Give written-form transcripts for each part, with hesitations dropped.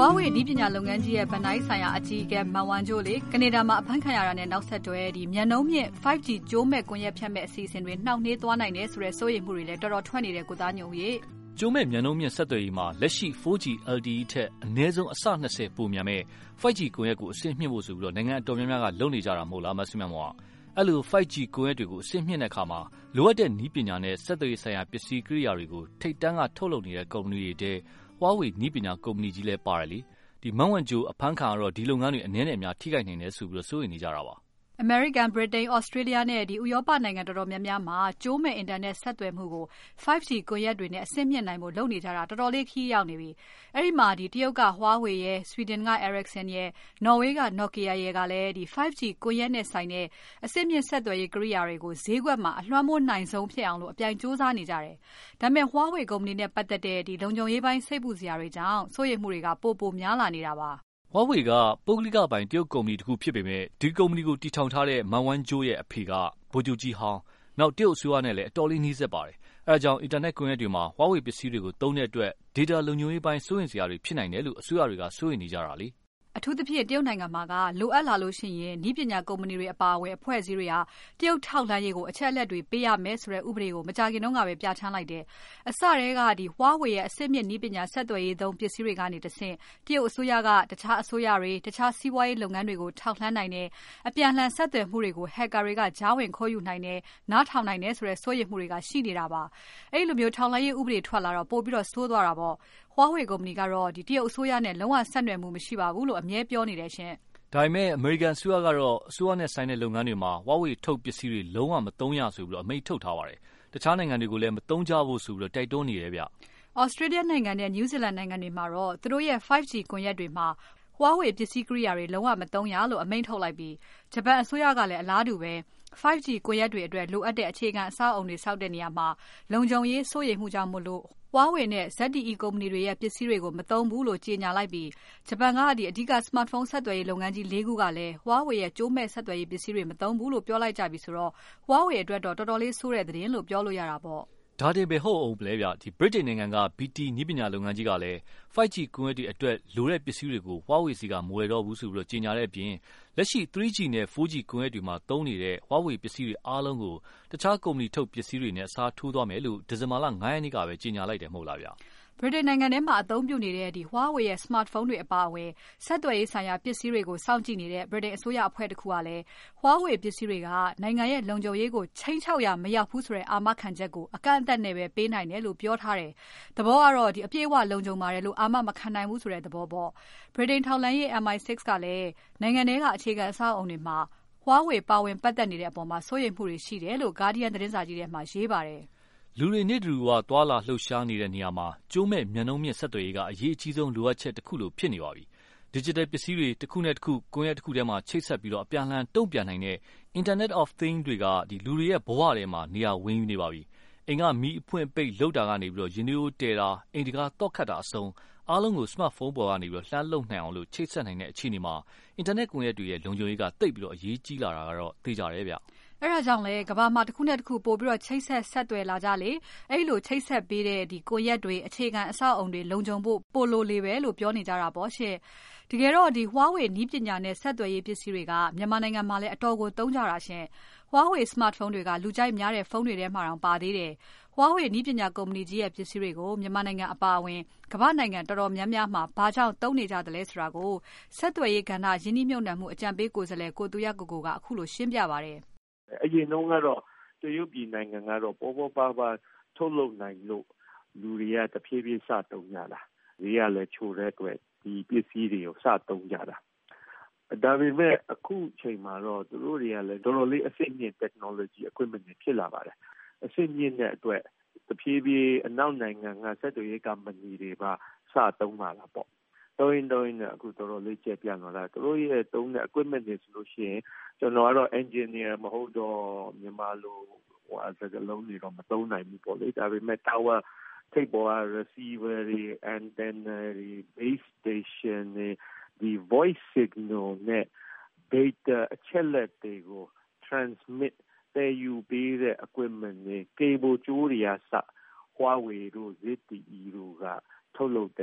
Huawei နည်းပညာလုပ်ငန်းကြီးရဲ့ဗန်နိုင်းဆိုင်ရာအကြီးအကဲ Meng Wanzhou လေကနေဒါမှာအဖမ်းခံရတာနဲ့နောက်ဆက်တွဲမြန်နှုန်းမြင့် 5G ကြိုးမဲ့ကွန်ရက်ဖြတ်မဲ့အစီအစဉ်တွေနှောင့်နှေးသွားနိုင်တယ်ဆိုတဲ့စိုးရိမ်မှုတွေလည်းတော်တော်ထွက်နေတဲ့ကိုသားညုံရေကျိုးမဲ့မြန်နှုန်းမြင့်ဆက်သွယ်ရေးမှာလက်ရှိ 4G LTE ထက်အနည်းဆုံးအဆ20ပိုမြန်မဲ့ 5G ကွန်ရက်ကိုအဆင့်မြင့်ဖို့ဆိုပြီးနိုင်ငံအတော်များများကလုပ်နေကြတာမဟုတ်လားမဆုမမောအဲ့လို 5G ကွန်ရက်တွေကိုအဆင့်မြင့်တဲ့အခါမှာလိုအပ်တဲ့နည်းပညာနဲ့ဆက်သွယ်ရေးဆိုင်ရာပစ္စည်းကိရိယာတွေကိုထိပ်တန်းကထုတ်လုပ်နေတဲ့ကုမ္ပဏီတွေတဲ့ Huawei နည်းပညာကုမ္ပဏီကြီးလည်းပါတယ်လေဒီMeng Wanzhouအဖမ်းခံရတော့ဒီလုပ်ငန်းတွေအနည်းနဲ့အများထိခိုက်နိုင်တယ်ဆိုပြီးစိုးရိမ်နေကြတာပါ American, Britain, Australia နဲ့ဥရောပနိုင်ငံတော်တော်များများမှာကျိုးမဲ့အင်တာနက်ဆက်သွယ်မှုကို 5G ကွန်ရက်တွေနဲ့အဆင့်မြင့်နိုင်ဖို့လုပ်နေကြတာတော်တော်လေးခီးရောက်နေပြီ။အဲ့ဒီမှာတရုတ်က Huawei ရဲ့ Sweden က Ericsson ရဲ့ Norway က Nokia ရဲ့ကလည်း5G ကွန်ရက်နဲ့ဆိုင်တဲ့အဆင့်မြင့်ဆက်သွယ်ရေးကိရိယာတွေကိုဈေးကွက်မှာအလွှမ်းမိုးနိုင်ဆုံးဖြစ်အောင်လို့အပြိုင်စူးစမ်းနေကြတယ်။ဒါပေမဲ့ Huawei ကုမ္ပဏီနဲ့ပတ်သက်တဲ့လုံခြုံရေးပိုင်းစိတ်ပူစရာတွေကြောင့်စိုးရိမ်မှုတွေကပိုများလာနေတာပါ။ Huawei ကပုဂ္ဂလိကပိုင်တရုတ်ကုမ္ပဏီတစ်ခုဖြစ်ပေမဲ့ဒီကုမ္ပဏီကိုတည်ထောင်ထားတဲ့ Meng Wanzhou ရဲ့အဖေကဗိုလ်ချုပ်ကြီးဟောင်းနောက်တရုတ်အစိုးရနဲ့လည်းအတော်လေးနှီးစပ်ပါတယ်။အဲဒါကြောင့်အင်တာနက်ကွန်ရက်တွေမှာ Huawei ပစ္စည်းတွေကိုသုံးတဲ့အတွက် data လုံခြုံရေးပိုင်းစိုးရိမ်စရာတွေဖြစ်နိုင်တယ်လို့အစိုးရတွေကစိုးရိမ်နေကြတာလေ။အထူးသဖြင့်တရုတ်နိုင်ငံမှာကလိုအပ်လာလို့ရှိရင်နည်းပညာကုမ္ပဏီတွေအပါအဝင်အဖွဲ့အစည်းတွေကတရုတ်ထောက်လှမ်းရေးကိုအချက်အလက်တွေပေးရမယ်ဆိုတဲ့ဥပဒေကိုမကြာခင်တုန်းကပဲပြဋ္ဌာန်းလိုက်တယ်။အစတည်းကHuaweiရဲ့အဆင့်မြင့်နည်းပညာဆက်သွယ်ရေးသုံးပစ္စည်းတွေကနေတဆင့်တရုတ်အစိုးရကတခြားအစိုးရတွေတခြားစီးပွားရေးလုပ်ငန်းတွေကိုထောက်လှမ်းနိုင်တယ်။အပြန်အလှန်ဆက်သွယ်မှုတွေကို hacker တွေကကြားဝင်ခိုးယူနိုင်တယ်။နားထောင်နိုင်တယ်ဆိုတဲ့စိုးရိမ်မှုတွေကရှိနေတာပါ။အဲ့လိုမျိုးထောက်လှမ်းရေးဥပဒေထွက်လာတော့ပိုပြီးဆိုးသွားတာပေါ့။ Huawei ကုမ္ပဏီကတော့တရုတ်အစိုးရနဲ့လုံးဝဆက်နွယ်မှုမရှိပါဘူးလို့အမြဲပြောနေတယ်ရှင်။ဒါပေမဲ့ American အစိုးရကတော့အစိုးရနဲ့ဆိုင်တဲ့လုပ်ငန်းတွေမှာ Huawei ထုတ်ပစ္စည်းတွေလုံးဝမသုံးရဆိုပြီးအမိန့်ထုတ်ထားပါတယ်။တခြားနိုင်ငံတွေကိုလည်းမသုံးကြဖို့ဆိုပြီးတိုက်တွန်းနေတယ်ဗျ။ Australia နိုင်ငံနဲ့ New Zealand နိုင်ငံတွေမှာတော့သူတို့ရဲ့ 5G ကွန်ရက်တွေမှာHuawei ပစ္စည်းကိရိယာတွေလုံးဝမသုံးရလို့အမိန့်ထုတ်လိုက်ပြီးဂျပန်အစိုးရကလည်းအလားတူပဲ 5G ကွန်ရက်တွေအတွက်လိုအပ်တဲ့အခြေခံအဆောက်အုံတွေဆောက်တဲ့နေရာမှာလုံခြုံရေးစိုးရိမ်မှုကြောင့်မို့လို့Huawei နဲ့ ZTE ကုမ္ပဏီတွေရဲ့ပစ္စည်းတွေကိုမသုံးဘူးလို့ကြေညာလိုက်ပြီးဂျပန်ကအဓိက smartphone ဆက်သွယ်ရေးလုပ်ငန်းကြီး ၄ ခုကလည်း Huawei ရဲ့ကြိုးမဲ့ဆက်သွယ်ရေးပစ္စည်းတွေမသုံးဘူးလို့ပြောလိုက်ကြပြီဆိုတော့ Huawei အတွက်တော့တော်တော်လေးဆိုးတဲ့သတင်းလို့ပြောလို့ရတာပေါ့ဒါတင်ပဲဟုတ်အောင်လဲဗျဒီ Britain နိုင်ငံက BT နည်းပညာလုပ်ငန်းကြီးကလည်း 5G ကွန်ရက်တွေအတွက်လိုတဲ့ပစ္စည်းတွေကို Huawei စီကမဝယ်တော့ဘူးဆိုပြီးကြေညာတဲ့အပြင်လက်ရှိ 3G နဲ့ 4G ကွန်ရက်တွေမှာသုံးနေတဲ့ Huawei ပစ္စည်းတွေအားလုံးကိုတခြားကုမ္ပဏီထုတ်ပစ္စည်းတွေနဲ့အစားထိုးသွားမယ်လို့ဒီဇင်ဘာလ 9 ရက်နေ့ကပဲကြေညာလိုက်တယ်မဟုတ်လားဗျဗြိတိန်နိုင်ငံထဲမှာအသုံးပြုနေတဲ့Huawei ရဲ့ smartphone တွေအပါအဝင်ဆက်သွယ်ရေးဆိုင်ရာပစ္စည်းတွေကိုစောင့်ကြည့်နေတဲ့ဗြိတိန်အစိုးရအဖွဲ့တစ်ခုကလည်း Huawei ပစ္စည်းတွေကနိုင်ငံရဲ့လုံခြုံရေးကိုခြိမ်းခြောက်ရာမရောက်ဘူးဆိုတဲ့အာမခံချက်ကိုအကန့်အသတ်နဲ့ပဲပေးနိုင်တယ်လို့ပြောထားတယ်။သဘောကတော့အပြည့်အဝလုံခြုံပါတယ်လို့အာမမခံနိုင်ဘူးဆိုတဲ့သဘောပေါ့။ဗြိတိန်ထောက်လှမ်းရေး MI6 ကလည်းနိုင်ငံထဲကအခြေခံအဆောက်အအုံတွေမှာHuawei ပါဝင်ပတ်သက်နေတဲ့အပေါ်စိုးရိမ်မှုတွေရှိတယ်လို့ Guardian သတင်းစာကြီးထဲမှာရေးပါတယ်။လူတွေနေ့တူသွားလာလှုပ်ရှားနေတဲ့နေရာမှာကျိုးမဲ့မြန်နှုန်းမြင့်ဆက်သွယ်ရေးကအရေးအကြီးဆုံးလိုအပ်ချက်တစ်ခုလိုဖြစ်နေပါပြီ။ Digital ပစ္စည်းတွေတစ်ခုနဲ့တစ်ခုကွန်ရက်တစ်ခုထဲမှာချိတ်ဆက်ပြီးအပြန်အလှန်တုံ့ပြန်နိုင်တဲ့ Internet of Things တွေကလူတွေရဲ့ဘဝထဲမှာနေရာဝင်ယူနေပါပြီ။အိမ်ကမီးအဖွင့်ပိတ်လုပ်တာကနေရင်တွေးတည်တာအိမ်တကာတော့ခတ်တာအဆုံးအားလုံးကို smartphone ပေါ်ကနေလှမ်းလုပ်နိုင်အောင်ချိတ်ဆက်နိုင်တဲ့အခြေအနေမှာ Internet ကွန်ရက်တွေရဲ့လုံခြုံရေးကသိပ်ပြီးအရေးကြီးလာတာကတော့သိကြတယ်ဗျ။အဲ့ဒါကြောင့်လေကမ္ဘာမှာတစ်ခုနဲ့တစ်ခုပို့ပြီးချိတ်ဆက်သွယ်လာကြလေအဲ့လိုချိတ်ဆက်ပေးတဲ့ကွန်ရက်တွေအခြေခံအဆောက်အုံတွေလုံခြုံဖို့ပိုလိုလေပဲလို့ပြောနေကြတာပေါ့ရှင့်တကယ်တော့Huawei နည်းပညာနဲ့ဆက်သွယ်ရေးပစ္စည်းတွေကမြန်မာနိုင်ငံမှာလည်းအတော်ကိုသုံးကြတာရှင့်Huawei smartphone တွေကလူကြိုက်များတဲ့ဖုန်းတွေထဲမှာတောင်ပါသေးတယ်Huawei နည်းပညာကုမ္ပဏီကြီးရဲ့ပစ္စည်းတွေကိုမြန်မာနိုင်ငံအပါအဝင်ကမ္ဘာနိုင်ငံတော်တော်များများမှာဘာကြောင့်သုံးနေကြသလဲဆိုတာကိုဆက်သွယ်ရေးကဏ္ဍရင်းနှီးမြှုပ်နှံမှုအကြံပေးကိုယ်စားလှယ်ကိုသူရကိုကိုကအခုလိုရှင်းပြပါတယ်အရင်တုန်းကတော့တရုတ်ပြည်နိုင်ငံကတော့ပေါ်ပေါ်ပါပါထုတ်လုပ်နိုင်လို့လူတွေကတဖြည်းဖြည်းစတုံးကြတာဈေးကလည်းချိုတဲ့အတွက်ဒီပစ္စည်းတွေကိုစတုံးကြတာဒါပေမဲ့အခုချိန်မှာတော့သူတို့တွေကလည်းတော်တော်လေးအဆင့်မြင့် technology equipment တွေဖြစ်လာပါတယ်အဆင့်မြင့်တဲ့အတွက်တဖြည်းဖြည်းအနောက်နိုင်ငံကစက်တွေရေးကုမ္ပဏီတွေပါစတုံးလာတာပေါ့တုံးနဲ့အခုတော်တော်လေးကျပြန့်လာတာသူတို့ရဲ့တုံးတဲ့ equipment တွေဆိုလို့ရှိရင်ကျွန်တော်ကတော့ engineer မဟုတ်တော့မြန်မာလိုစကားလုံးတွေတော့မသုံးနိုင်ဘူးပေါ့လေဒါပေမဲ့ tower ထိပ်ပေါ်က receiver တွေ antenna တွေ base station တွေဒီ voice signal နဲ့ data အချက်လက်တွေကို transmit သယ်ယူပေးတဲ့ equipment တွေ cable ကြိုးတွေကစ Huawei တို့ ZTE တို့ကထုတ်လုပ်တယ်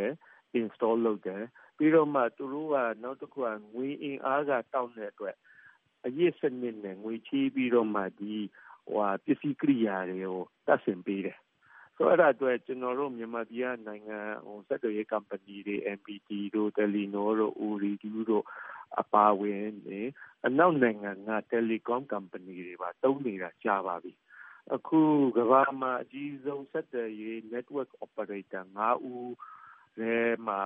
install လုပ်တယ်ပြီးတော့မှသူတို့ကနောက်တစ်ခုကငွေအင်အားကတောင်းတဲ့အတွက်အရေးစနစ်နဲ့ငွေချေးပြီးတော့မှဒီပစ္စည်းကိရိယာတွေကိုတပ်ဆင်ပေးတယ်ဆိုတော့အဲ့ဒါအတွက်ကျွန်တော်တို့မြန်မာပြည်နိုင်ငံဆက်သွယ်ရေး company တွေ MPT တို့ Telenor တို့ Ooredoo တို့အပါဝင်နေအနောက်နိုင်ငံက telecom company တွေပါသုံးနေတာကြာပါပြီအခုကမ္ဘာမှာအကြီးဆုံးဆက်သွယ်ရေး network operator 5 ဦးထဲမှာ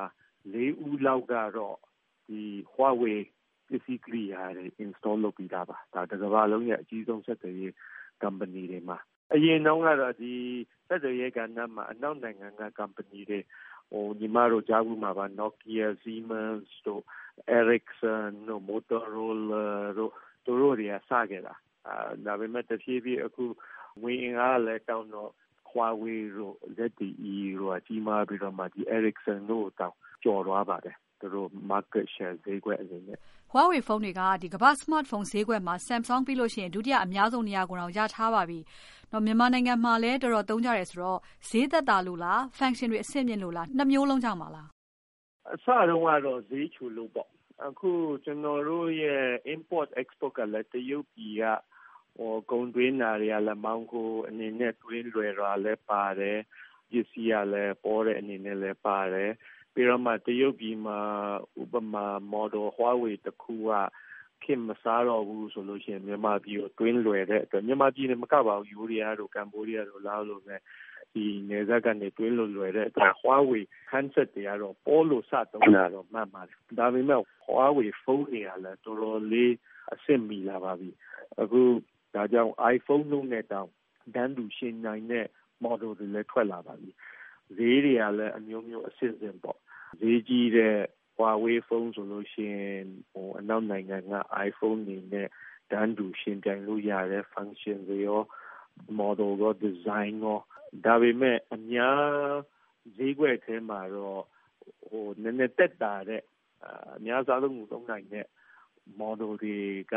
4 ဦးလောက်ကတော့ဒီ Huawei ပစ္စည်းကိရိယာတွေ install လုပ်ပြီးသားပါဒါတစ်ကမ္ဘာလုံးရဲ့အကြီးဆုံးဆက်သွယ်ရေး company တွေမှာအရင်တုန်းကတော့ဒီဆက်သွယ်ရေးကဏ္ဍမှာအနောက်နိုင်ငံက company တွေညီမတို့ကြားဘူးမှာပါ Nokia, Siemens တို့ Ericsson တို့ Motorola တို့သူတို့တွေကစခဲ့တာဒါပေမဲ့တဖြည်းဖြည်းအခုငွေအင်အားလည်းတောင်းတော့ Huawei တို့ ZTE တို့ကြီးမားပြီးတော့မှဒီ Ericsson တို့တောင်းကျော်သွားပါတယ်သူတို့ market share ဈေးကွက်အနေနဲ့ Huawei ဖုန်းတွေကဒီကမ္ဘာ smartphone ဈေးကွက်မှာ Samsung ပြီးလို့ရှိရင်ဒုတိယအများဆုံးနေရာကိုတော့ရထားပါပြီ။တော့မြန်မာနိုင်ငံမှာလည်းတော်တော်သုံးကြတယ်ဆိုတော့ဈေးသက်သာလို့လား function တွေအဆင့်မြင့်လို့လားနှစ်မျိုးလုံးကြောင့်ပါလားအစတုန်းကတော့ဈေးချူလို့ပေါ့အခုကျွန်တော်တို့ရဲ့ import export ကလည်းတရုတ်ပြည်ကကုန်သွင်းတာတွေကလည်းမောင်းကိုအနေနဲ့တွင်းလွယ်တာလည်းပါတယ်ပစ္စည်းကလည်းပေါ်တဲ့အနေနဲ့လည်းပါတယ်ပြီးတော့မှတရုတ်ပြည်မှာဥပမာ model Huawei တစ်ခုကခင်မစားတော့ဘူးဆိုလို့ရှိရင်မြန်မာပြည်ကိုတွင်းလွယ်တဲ့အတွက်မြန်မာပြည်နဲ့မကပါဘူးယူရီးယားတို့ကမ္ဘောဒီးယားတို့လာအိုလို့လည်းဒီနေဇက်ကနေတွင်းလွယ်တဲ့အတွက် Huawei handset တွေကတော့ပေါ်လို့စသုံးတာတော့မှတ်ပါတယ်ဒါပေမဲ့ Huawei ဖုန်းတွေကလည်းတော်တော်လေးအဆင့်မီလာပါပြီအခုဒါကြောင့် iPhone လုံးနဲ့တောင်တန်းတူရှင်နိုင်တဲ့ model တွေလည်းထွက်လာပါပြီဈေးတွေကလည်းအမျိုးမျိုးအဆင့်ဆင့်ပေါ့ဈေးကြီးတဲ့ Huawei ဖုန်းဆိုလို့ရှိရင်အနောက်နိုင်ငံက iPhone တွေနဲ့တန်းတူရှင်ပြိုင်လို့ရတဲ့ function တွေရော model ရော design ရောဒါပေမဲ့အများဈေးကွက်ထဲမှာတော့နည်းနည်းတက်တာတဲ့အများစားဆုံးသုံးနိုင်တဲ့ model တွေက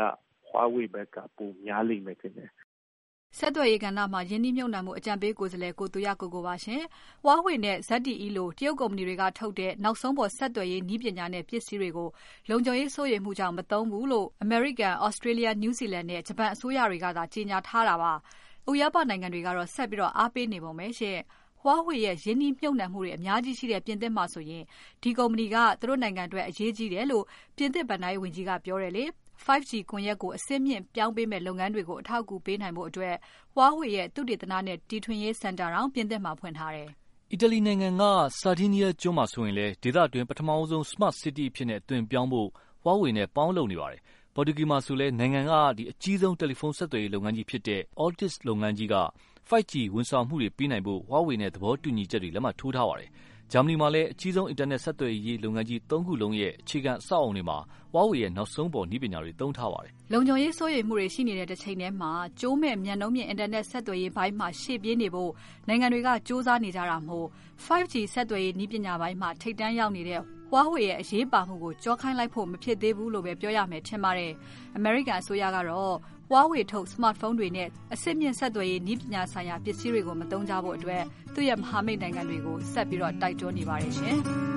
Huawei ဘက်ကပုံများလိမ့်မယ်ထင်တယ်ဆက်သွယ်ရေးကဏ္ဍမှာယင်းနှိမ့်မြုပ်နှံမှုအကြံပေးကိုယ်စားလှယ်ကိုသူရကိုကိုပါရှင်။ Huawei နဲ့ ZTE လိုတရုတ်ကုမ္ပဏီတွေကထုတ်တဲ့နောက်ဆုံးပေါ်ဆက်သွယ်ရေးနည်းပညာနဲ့ပစ္စည်းတွေကိုလုံခြုံရေးစိုးရိမ်မှုကြောင့်မသုံးဘူးလို့ American, Australia, New Zealand နဲ့ဂျပန်အစိုးရတွေကသာကြေညာထားတာပါ။ဥရောပနိုင်ငံတွေကတော့ဆက်ပြီးအားပေးနေပုံပဲရှင်။ Huawei ရဲ့ယင်းနှိမ့်မြုပ်နှံမှုတွေအများကြီးရှိတဲ့ပြင်သစ်မှာဆိုရင်ဒီကုမ္ပဏီကသူတို့နိုင်ငံအတွက်အရေးကြီးတယ်လို့ပြင်သစ်ဗဏ္ဍာရေးဝန်ကြီးကပြောတယ်လေ။ 5G ကွန်ရက်ကိုအဆင့်မြင့်ပြောင်းပေးမဲ့လုပ်ငန်းတွေကိုအထောက်အကူပေးနိုင်ဖို့အတွက် Huawei ရဲ့သုတေသနနဲ့တီထွင်ရေးစင်တာတောင်ပြင်သစ်မှာဖွင့်ထားတယ်။အီတလီနိုင်ငံက Sardinia ကျွန်းမှာဆိုရင်လည်းဒေသတွင်းပထမဆုံး Smart City အဖြစ်နဲ့အသွင်ပြောင်းဖို့ Huawei နဲ့ပေါင်းလုပ်နေပါတယ်။ ပေါ်တူဂီမှာဆိုလည်းနိုင်ငံကအကြီးဆုံးတယ်လီဖုန်းဆက်သွယ်ရေးလုပ်ငန်းကြီးဖြစ်တဲ့ Altice လုပ်ငန်းကြီးက 5G ဝန်ဆောင်မှုတွေပေးနိုင်ဖို့ Huawei နဲ့သဘောတူညီချက်တွေလက်မှတ်ထိုးထားပါတယ်။ဂျာမနီမှာလည်းအကြီးဆုံးအင်တာနက်ဆက်သွယ်ရေးလုပ်ငန်းကြီး၃ခုလုံးရဲ့အခြေခံအဆောက်အအုံတွေမှာ Huawei ရဲ့နောက်ဆုံးပေါ်နည်းပညာတွေသုံးထားပါတယ်။လုံခြုံရေးစိုးရိမ်မှုတွေရှိနေတဲ့တစ်ချိန်တည်းမှာကျိုးမဲ့မြန်နှုန်းမြင့်အင်တာနက်ဆက်သွယ်ရေးဘိုင်းမှာရှေ့ပြေးနေဖို့နိုင်ငံတွေကစ조사နေကြတာမို့ 5G ဆက်သွယ်ရေးနည်းပညာဘိုင်းမှာထိပ်တန်းရောက်နေတဲ့ Huawei ရဲ့အရေးပါမှုကိုကြောခိုင်းလိုက်ဖို့မဖြစ်သေးဘူးလို့ပဲပြောရမယ်ထင်ပါတယ်။ American အစိုးရကတော့ Huawei ထုတ် smartphone တွေနဲ့အဆင့်မြင့်ဆက်သွယ်ရေးနည်းပညာဆိုင်ရာပစ္စည်းတွေကိုမသုံးကြဖို့အတွက်သူ့ရဲ့မဟာမိတ်နိုင်ငံတွေကိုဆက်ပြီးတိုက်တွန်းနေပါတယ်ရှင်။